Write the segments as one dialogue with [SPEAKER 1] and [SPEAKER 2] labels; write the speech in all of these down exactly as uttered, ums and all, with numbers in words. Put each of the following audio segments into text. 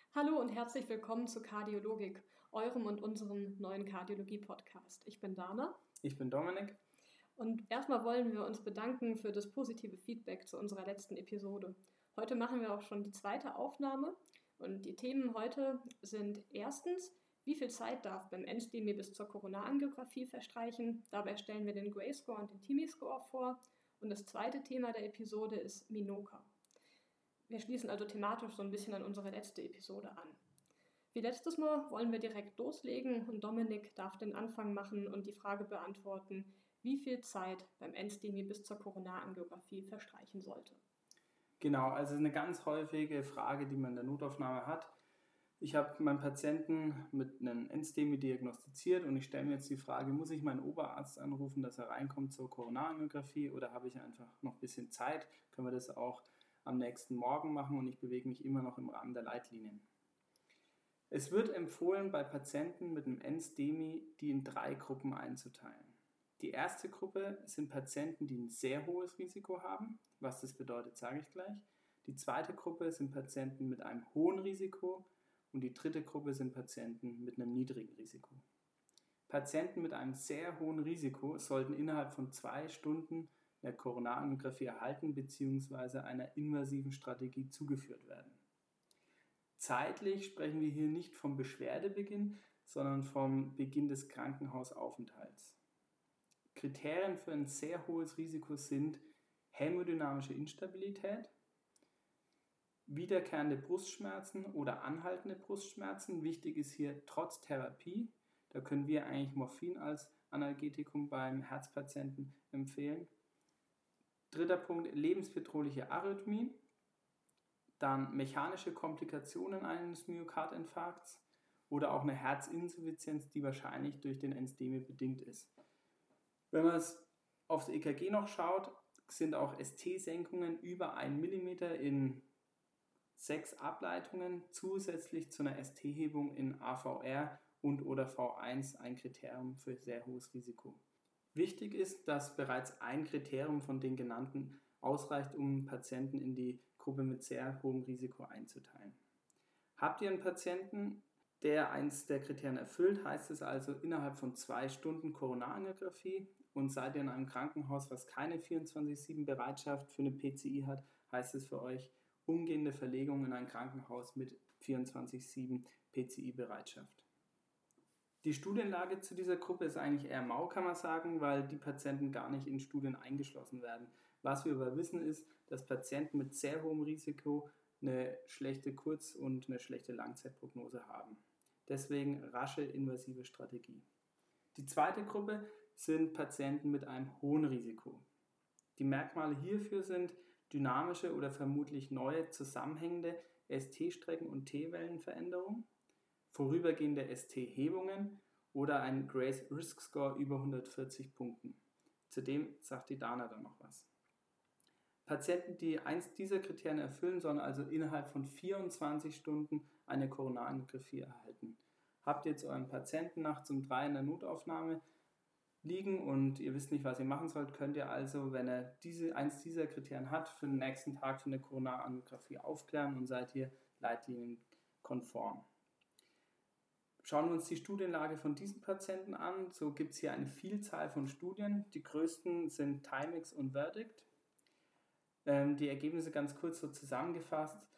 [SPEAKER 1] Hallo und herzlich willkommen zu Kardiologik, eurem und unserem neuen Kardiologie-Podcast. Ich bin Dana.
[SPEAKER 2] Ich bin Dominik.
[SPEAKER 1] Und erstmal wollen wir uns bedanken für das positive Feedback zu unserer letzten Episode. Heute machen wir auch schon die zweite Aufnahme und die Themen heute sind erstens, wie viel Zeit darf beim N STEMI bis zur Koronarangiographie verstreichen? Dabei stellen wir den Gray-Score und den TIMI-Score vor. Und das zweite Thema der Episode ist Minoka. Wir schließen also thematisch so ein bisschen an unsere letzte Episode an. Wie letztes Mal wollen wir direkt loslegen und Dominik darf den Anfang machen und die Frage beantworten, wie viel Zeit beim N STEMI bis zur Koronarangiographie verstreichen sollte.
[SPEAKER 2] Genau, also eine ganz häufige Frage, die man in der Notaufnahme hat. Ich habe meinen Patienten mit einem N STEMI diagnostiziert und ich stelle mir jetzt die Frage, muss ich meinen Oberarzt anrufen, dass er reinkommt zur Koronarangiographie oder habe ich einfach noch ein bisschen Zeit? Können wir das auch am nächsten Morgen machen und ich bewege mich immer noch im Rahmen der Leitlinien. Es wird empfohlen, bei Patienten mit einem N STEMI die in drei Gruppen einzuteilen. Die erste Gruppe sind Patienten, die ein sehr hohes Risiko haben. Was das bedeutet, sage ich gleich. Die zweite Gruppe sind Patienten mit einem hohen Risiko und die dritte Gruppe sind Patienten mit einem niedrigen Risiko. Patienten mit einem sehr hohen Risiko sollten innerhalb von zwei Stunden eine Koronarangiographie erhalten bzw. einer invasiven Strategie zugeführt werden. Zeitlich sprechen wir hier nicht vom Beschwerdebeginn, sondern vom Beginn des Krankenhausaufenthalts. Kriterien für ein sehr hohes Risiko sind hämodynamische Instabilität, wiederkehrende Brustschmerzen oder anhaltende Brustschmerzen. Wichtig ist hier trotz Therapie, da können wir eigentlich Morphin als Analgetikum beim Herzpatienten empfehlen. Dritter Punkt, lebensbedrohliche Arrhythmie, dann mechanische Komplikationen eines Myokardinfarkts oder auch eine Herzinsuffizienz, die wahrscheinlich durch den N STEMI bedingt ist. Wenn man es aufs E K G noch schaut, sind auch S T-Senkungen über ein Millimeter in sechs Ableitungen zusätzlich zu einer S T-Hebung in A V R und oder V eins ein Kriterium für sehr hohes Risiko. Wichtig ist, dass bereits ein Kriterium von den genannten ausreicht, um Patienten in die Gruppe mit sehr hohem Risiko einzuteilen. Habt ihr einen Patienten, der eins der Kriterien erfüllt, heißt es also innerhalb von zwei Stunden Koronarangiographie und seid ihr in einem Krankenhaus, was keine vierundzwanzig sieben Bereitschaft für eine P C I hat, heißt es für euch umgehende Verlegung in ein Krankenhaus mit vierundzwanzig sieben P C I-Bereitschaft. Die Studienlage zu dieser Gruppe ist eigentlich eher mau, kann man sagen, weil die Patienten gar nicht in Studien eingeschlossen werden. Was wir aber wissen ist, dass Patienten mit sehr hohem Risiko eine schlechte Kurz- und eine schlechte Langzeitprognose haben. Deswegen rasche invasive Strategie. Die zweite Gruppe sind Patienten mit einem hohen Risiko. Die Merkmale hierfür sind dynamische oder vermutlich neue zusammenhängende S T-Strecken und T-Wellenveränderungen, vorübergehende S T-Hebungen oder ein Grace Risk Score über hundertvierzig Punkten. Zudem sagt die Dana dann noch was. Patienten, die eins dieser Kriterien erfüllen, sollen also innerhalb von vierundzwanzig Stunden eine Koronarangiographie erhalten. Habt ihr jetzt euren Patienten nachts um drei in der Notaufnahme liegen und ihr wisst nicht, was ihr machen sollt, könnt ihr also, wenn er diese, eins dieser Kriterien hat, für den nächsten Tag für eine Koronarangiographie aufklären und seid hier leitlinienkonform. Schauen wir uns die Studienlage von diesen Patienten an. So gibt es hier eine Vielzahl von Studien. Die größten sind Timex und Verdict. Ähm, die Ergebnisse ganz kurz so zusammengefasst.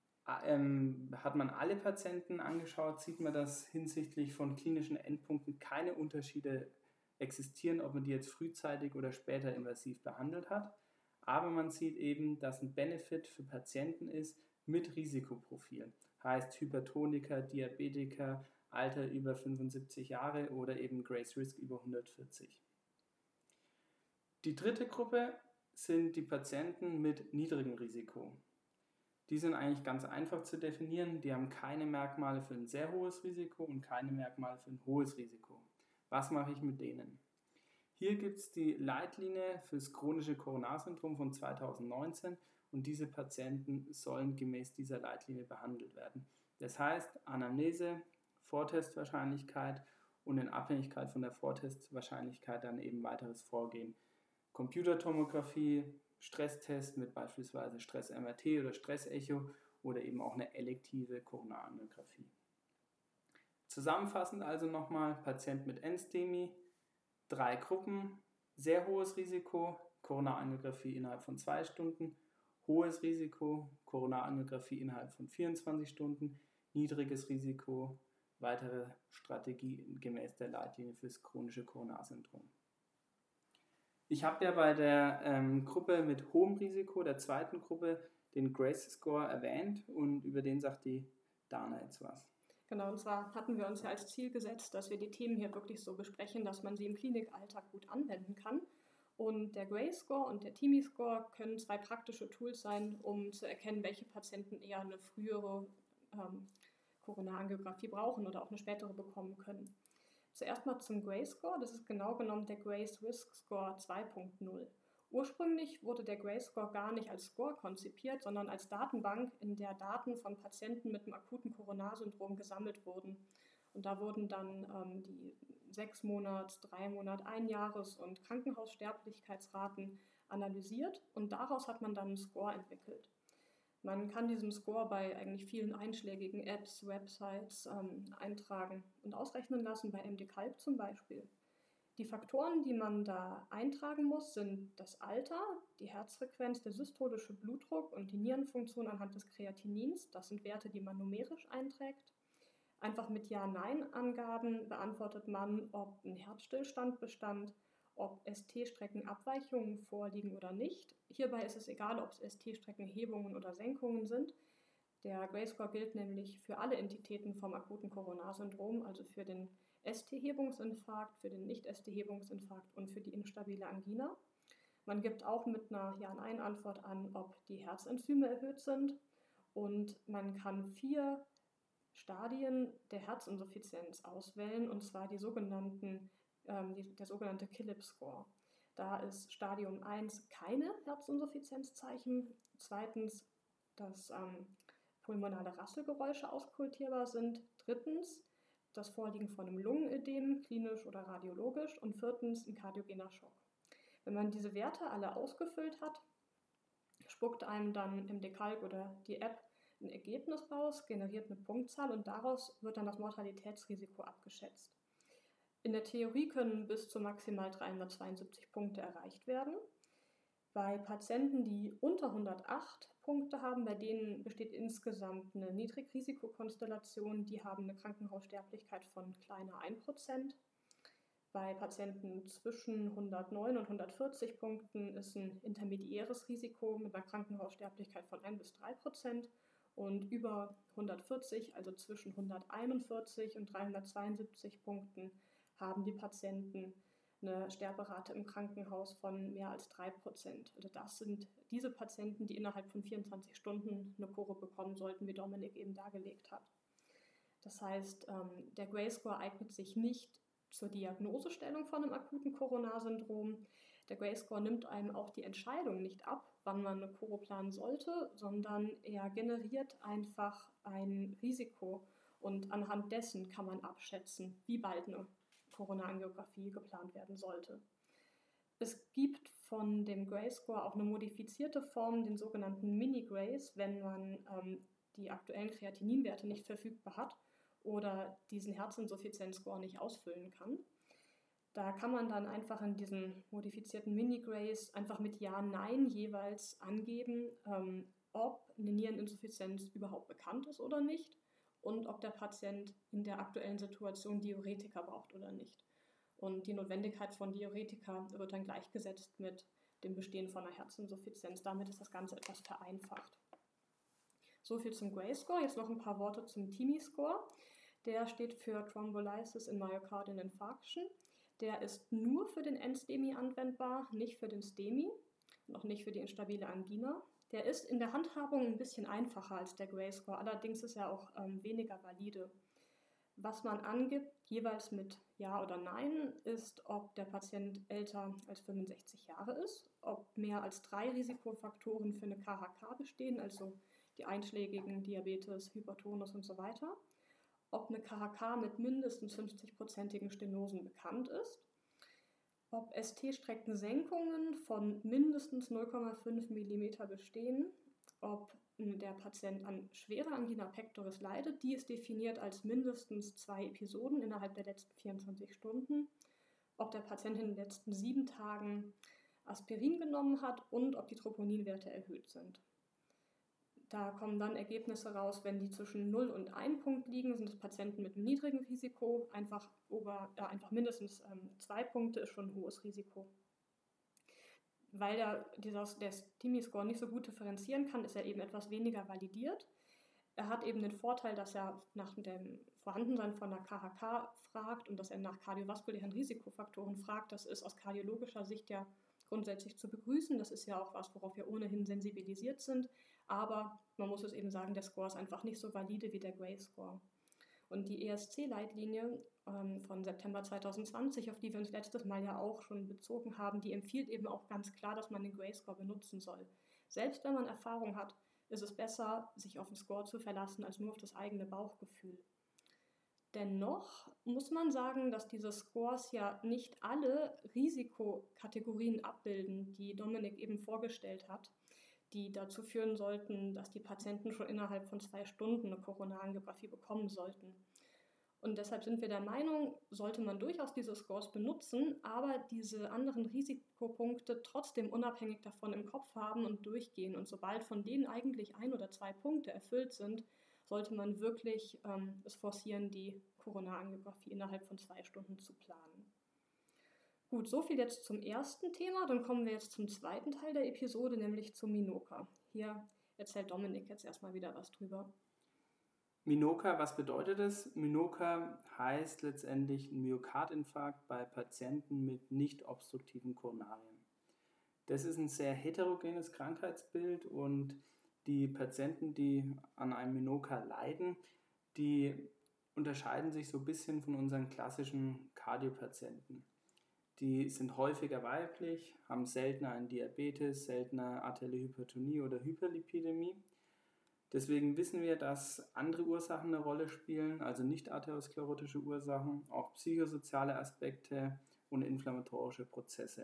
[SPEAKER 2] Ähm, hat man alle Patienten angeschaut, sieht man, dass hinsichtlich von klinischen Endpunkten keine Unterschiede existieren, ob man die jetzt frühzeitig oder später invasiv behandelt hat. Aber man sieht eben, dass ein Benefit für Patienten ist mit Risikoprofil. Heißt Hypertoniker, Diabetiker, Alter über fünfundsiebzig Jahre oder eben Grace Risk über hundertvierzig. Die dritte Gruppe sind die Patienten mit niedrigem Risiko. Die sind eigentlich ganz einfach zu definieren. Die haben keine Merkmale für ein sehr hohes Risiko und keine Merkmale für ein hohes Risiko. Was mache ich mit denen? Hier gibt es die Leitlinie für das chronische Koronarsyndrom von zweitausendneunzehn und diese Patienten sollen gemäß dieser Leitlinie behandelt werden. Das heißt, Anamnese, Vortestwahrscheinlichkeit und in Abhängigkeit von der Vortestwahrscheinlichkeit dann eben weiteres Vorgehen. Computertomographie, Stresstest mit beispielsweise Stress-M R T oder Stressecho oder eben auch eine elektive Koronarangiographie. Zusammenfassend also nochmal, Patient mit Enstemie, drei Gruppen, sehr hohes Risiko, Koronarangiographie innerhalb von zwei Stunden, hohes Risiko, Koronarangiographie innerhalb von vierundzwanzig Stunden, niedriges Risiko, weitere Strategie gemäß der Leitlinie fürs chronische Koronarsyndrom. Ich habe ja bei der ähm, Gruppe mit hohem Risiko, der zweiten Gruppe, den Grace-Score erwähnt und über den sagt die Dana jetzt was.
[SPEAKER 1] Genau, und zwar hatten wir uns ja als Ziel gesetzt, dass wir die Themen hier wirklich so besprechen, dass man sie im Klinikalltag gut anwenden kann. Und der Grace-Score und der Timi-Score können zwei praktische Tools sein, um zu erkennen, welche Patienten eher eine frühere ähm, Koronarangiographie brauchen oder auch eine spätere bekommen können. Zuerst mal zum Grace-Score, das ist genau genommen der Grace-Risk-Score zwei Punkt null. Ursprünglich wurde der Grace-Score gar nicht als Score konzipiert, sondern als Datenbank, in der Daten von Patienten mit einem akuten Koronarsyndrom gesammelt wurden. Und da wurden dann ähm, die sechs Monats-, drei Monats-, Einjahres- und Krankenhaussterblichkeitsraten analysiert und daraus hat man dann einen Score entwickelt. Man kann diesen Score bei eigentlich vielen einschlägigen Apps, Websites ähm, eintragen und ausrechnen lassen, bei M D Calc zum Beispiel. Die Faktoren, die man da eintragen muss, sind das Alter, die Herzfrequenz, der systolische Blutdruck und die Nierenfunktion anhand des Kreatinins. Das sind Werte, die man numerisch einträgt. Einfach mit Ja-Nein-Angaben beantwortet man, ob ein Herzstillstand bestand, ob S T-Streckenabweichungen vorliegen oder nicht. Hierbei ist es egal, ob es S T-Streckenhebungen oder Senkungen sind. Der Grace-Score gilt nämlich für alle Entitäten vom akuten Koronarsyndrom, also für den S T-Hebungsinfarkt, für den Nicht-S T-Hebungsinfarkt und für die instabile Angina. Man gibt auch mit einer Ja-Nein-Antwort an, ob die Herzenzyme erhöht sind und man kann vier Stadien der Herzinsuffizienz auswählen, und zwar die sogenannten, ähm, die, der sogenannte Killip-Score. Da ist Stadium eins keine Herzinsuffizienzzeichen, zweitens, dass ähm, pulmonale Rasselgeräusche auskultierbar sind, drittens, das Vorliegen von einem Lungenödem, klinisch oder radiologisch, und viertens, ein kardiogener Schock. Wenn man diese Werte alle ausgefüllt hat, spuckt einem dann M D Calc oder die App ein Ergebnis raus, generiert eine Punktzahl und daraus wird dann das Mortalitätsrisiko abgeschätzt. In der Theorie können bis zu maximal dreihundertzweiundsiebzig Punkte erreicht werden. Bei Patienten, die unter hundertacht Punkte haben, bei denen besteht insgesamt eine Niedrigrisikokonstellation, die haben eine Krankenhaussterblichkeit von kleiner ein Prozent. Bei Patienten zwischen hundertneun und hundertvierzig Punkten ist ein intermediäres Risiko mit einer Krankenhaussterblichkeit von ein bis drei Prozent. Und über hundertvierzig, also zwischen hunderteinundvierzig und dreihundertzweiundsiebzig Punkten, haben die Patienten eine Sterberate im Krankenhaus von mehr als drei Prozent. Also das sind diese Patienten, die innerhalb von vierundzwanzig Stunden eine Kuro bekommen sollten, wie Dominik eben dargelegt hat. Das heißt, der Grace-Score eignet sich nicht zur Diagnosestellung von einem akuten Koronarsyndrom. Der Grace-Score nimmt einem auch die Entscheidung nicht ab, wann man eine Kuro planen sollte, sondern er generiert einfach ein Risiko und anhand dessen kann man abschätzen, wie bald eine Koronarangiographie geplant werden sollte. Es gibt von dem Grace-Score auch eine modifizierte Form, den sogenannten Mini-Grace, wenn man ähm, die aktuellen Kreatininwerte nicht verfügbar hat oder diesen Herzinsuffizienz-Score nicht ausfüllen kann. Da kann man dann einfach in diesen modifizierten Mini-Grace einfach mit Ja, Nein jeweils angeben, ähm, ob eine Niereninsuffizienz überhaupt bekannt ist oder nicht und ob der Patient in der aktuellen Situation Diuretika braucht oder nicht. Und die Notwendigkeit von Diuretika wird dann gleichgesetzt mit dem Bestehen von einer Herzinsuffizienz. Damit ist das Ganze etwas vereinfacht. So viel zum Grace-Score. Jetzt noch ein paar Worte zum Timi-Score. Der steht für Thrombolysis in Myocardial Infarction. Der ist nur für den End-STEMI anwendbar, nicht für den STEMI und auch nicht für die instabile Angina. Der ist in der Handhabung ein bisschen einfacher als der Grace-Score, allerdings ist er auch ähm, weniger valide. Was man angibt, jeweils mit Ja oder Nein, ist, ob der Patient älter als fünfundsechzig Jahre ist, ob mehr als drei Risikofaktoren für eine K H K bestehen, also die einschlägigen Diabetes, Hypertonus und so weiter, ob eine K H K mit mindestens fünfzig-prozentigen Stenosen bekannt ist, ob S T-Streckensenkungen von mindestens null Komma fünf Millimeter bestehen, ob der Patient an schwerer Angina pectoris leidet. Die ist definiert als mindestens zwei Episoden innerhalb der letzten vierundzwanzig Stunden, ob der Patient in den letzten sieben Tagen Aspirin genommen hat und ob die Troponinwerte erhöht sind. Da kommen dann Ergebnisse raus, wenn die zwischen null und einem Punkt liegen, sind es Patienten mit einem niedrigen Risiko. Einfach, ober, äh, einfach mindestens ähm, zwei Punkte ist schon ein hohes Risiko. Weil der, dieser, der Stimi-Score nicht so gut differenzieren kann, ist er eben etwas weniger validiert. Er hat eben den Vorteil, dass er nach dem Vorhandensein von einer K H K fragt und dass er nach kardiovaskulären Risikofaktoren fragt. Das ist aus kardiologischer Sicht ja grundsätzlich zu begrüßen. Das ist ja auch was, worauf wir ohnehin sensibilisiert sind. Aber man muss es eben sagen, der Score ist einfach nicht so valide wie der Gray-Score. Und die E S C-Leitlinie ähm, von September zwanzig zwanzig, auf die wir uns letztes Mal ja auch schon bezogen haben, die empfiehlt eben auch ganz klar, dass man den Gray-Score benutzen soll. Selbst wenn man Erfahrung hat, ist es besser, sich auf den Score zu verlassen, als nur auf das eigene Bauchgefühl. Dennoch muss man sagen, dass diese Scores ja nicht alle Risikokategorien abbilden, die Dominik eben vorgestellt hat, die dazu führen sollten, dass die Patienten schon innerhalb von zwei Stunden eine Koronarangiographie bekommen sollten. Und deshalb sind wir der Meinung, sollte man durchaus diese Scores benutzen, aber diese anderen Risikopunkte trotzdem unabhängig davon im Kopf haben und durchgehen. Und sobald von denen eigentlich ein oder zwei Punkte erfüllt sind, sollte man wirklich ähm, es forcieren, die Koronarangiographie innerhalb von zwei Stunden zu planen. Gut, soviel jetzt zum ersten Thema. Dann kommen wir jetzt zum zweiten Teil der Episode, nämlich zum Minoka. Hier erzählt Dominik jetzt erstmal wieder was drüber.
[SPEAKER 2] Minoka, was bedeutet es? Minoka heißt letztendlich ein Myokardinfarkt bei Patienten mit nicht obstruktiven Koronarien. Das ist ein sehr heterogenes Krankheitsbild und die Patienten, die an einem Minoka leiden, die unterscheiden sich so ein bisschen von unseren klassischen Kardiopatienten. Die sind häufiger weiblich, haben seltener einen Diabetes, seltener arterielle Hypertonie oder Hyperlipidämie. Deswegen wissen wir, dass andere Ursachen eine Rolle spielen, also nicht arteriosklerotische Ursachen, auch psychosoziale Aspekte und inflammatorische Prozesse.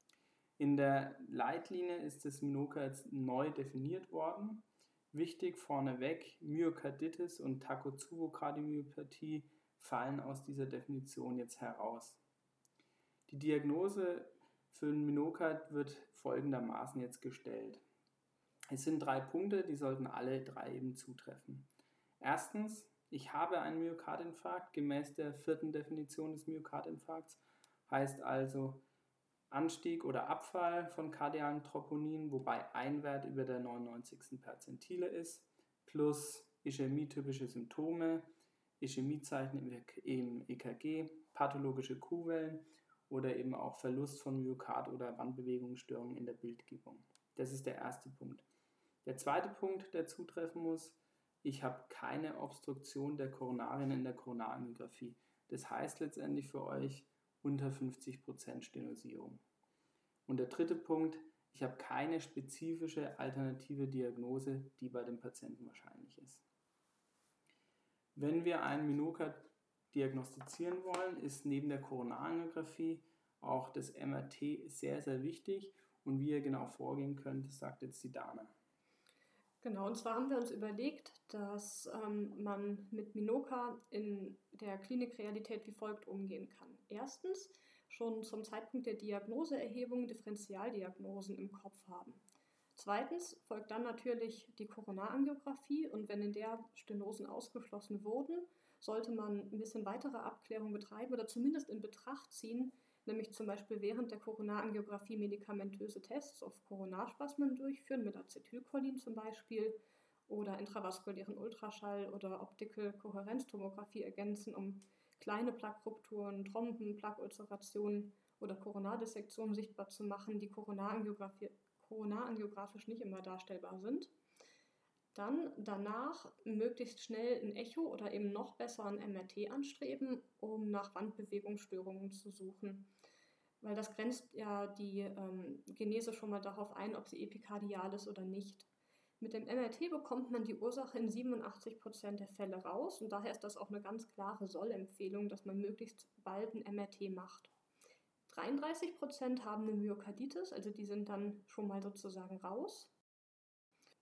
[SPEAKER 2] In der Leitlinie ist das Minoka jetzt neu definiert worden. Wichtig vorneweg, Myokarditis und Takotsubo-Kardiomyopathie fallen aus dieser Definition jetzt heraus. Die Diagnose für einen Minoka wird folgendermaßen jetzt gestellt. Es sind drei Punkte, die sollten alle drei eben zutreffen. Erstens, ich habe einen Myokardinfarkt gemäß der vierten Definition des Myokardinfarkts, heißt also Anstieg oder Abfall von kardialen Troponin, wobei ein Wert über der neunundneunzigsten Perzentile ist, plus ischämietypische Symptome, Ischämiezeichen im E K G, pathologische Kuhwellen oder eben auch Verlust von Myokard- oder Wandbewegungsstörungen in der Bildgebung. Das ist der erste Punkt. Der zweite Punkt, der zutreffen muss, ich habe keine Obstruktion der Koronarien in der Koronarangiographie. Das heißt letztendlich für euch unter fünfzig Prozent Stenosierung. Und der dritte Punkt, ich habe keine spezifische alternative Diagnose, die bei dem Patienten wahrscheinlich ist. Wenn wir einen Minoka diagnostizieren wollen, ist neben der Koronarangiographie auch das M R T sehr, sehr wichtig. Und wie ihr genau vorgehen könnt, das sagt jetzt die Dana.
[SPEAKER 1] Genau, und zwar haben wir uns überlegt, dass ähm, man mit Minoka in der Klinikrealität wie folgt umgehen kann. Erstens, schon zum Zeitpunkt der Diagnoseerhebung Differentialdiagnosen im Kopf haben. Zweitens folgt dann natürlich die Koronarangiographie und wenn in der Stenosen ausgeschlossen wurden, sollte man ein bisschen weitere Abklärung betreiben oder zumindest in Betracht ziehen, nämlich zum Beispiel während der Koronarangiographie medikamentöse Tests auf Koronarspasmen durchführen, mit Acetylcholin zum Beispiel, oder intravaskulären Ultraschall oder Optical Kohärenztomographie ergänzen, um kleine Plaquerupturen, Thromben, Plaqueulcerationen oder Koronardissektionen sichtbar zu machen, die koronarangiografisch nicht immer darstellbar sind. Dann danach möglichst schnell ein Echo oder eben noch besser ein M R T anstreben, um nach Wandbewegungsstörungen zu suchen. Weil das grenzt ja die ähm, Genese schon mal darauf ein, ob sie epikardial ist oder nicht. Mit dem M R T bekommt man die Ursache in siebenundachtzig Prozent der Fälle raus und daher ist das auch eine ganz klare Sollempfehlung, dass man möglichst bald ein M R T macht. dreiunddreißig Prozent haben eine Myokarditis, also die sind dann schon mal sozusagen raus.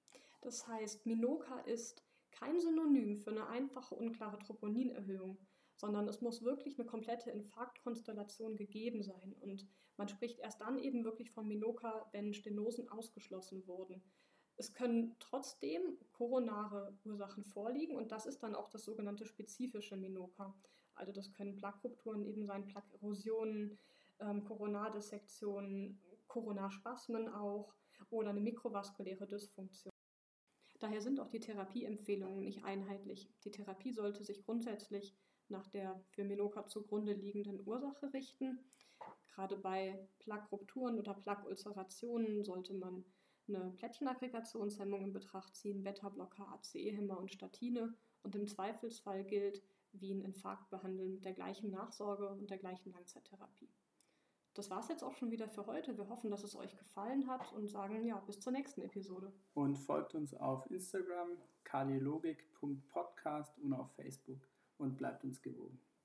[SPEAKER 1] Das heißt, Minoca ist kein Synonym für eine einfache, unklare Troponinerhöhung, sondern es muss wirklich eine komplette Infarktkonstellation gegeben sein. Und man spricht erst dann eben wirklich von Minoca, wenn Stenosen ausgeschlossen wurden. Es können trotzdem koronare Ursachen vorliegen und das ist dann auch das sogenannte spezifische Minoca. Also das können Plaquerupturen eben sein, Plaquerosionen, ähm, Koronardissektionen, Koronarspasmen auch oder eine mikrovaskuläre Dysfunktion. Daher sind auch die Therapieempfehlungen nicht einheitlich. Die Therapie sollte sich grundsätzlich nach der für Minoca zugrunde liegenden Ursache richten. Gerade bei Plaquerupturen oder Plaqueulcerationen sollte man eine Plättchenaggregationshemmung in Betracht ziehen, Beta-Blocker, A C E-Hämmer und Statine. Und im Zweifelsfall gilt, wie ein Infarkt behandeln mit der gleichen Nachsorge und der gleichen Langzeittherapie. Das war es jetzt auch schon wieder für heute. Wir hoffen, dass es euch gefallen hat und sagen ja, bis zur nächsten Episode.
[SPEAKER 2] Und folgt uns auf Instagram, kardiologik punkt podcast und auf Facebook und bleibt uns gewogen.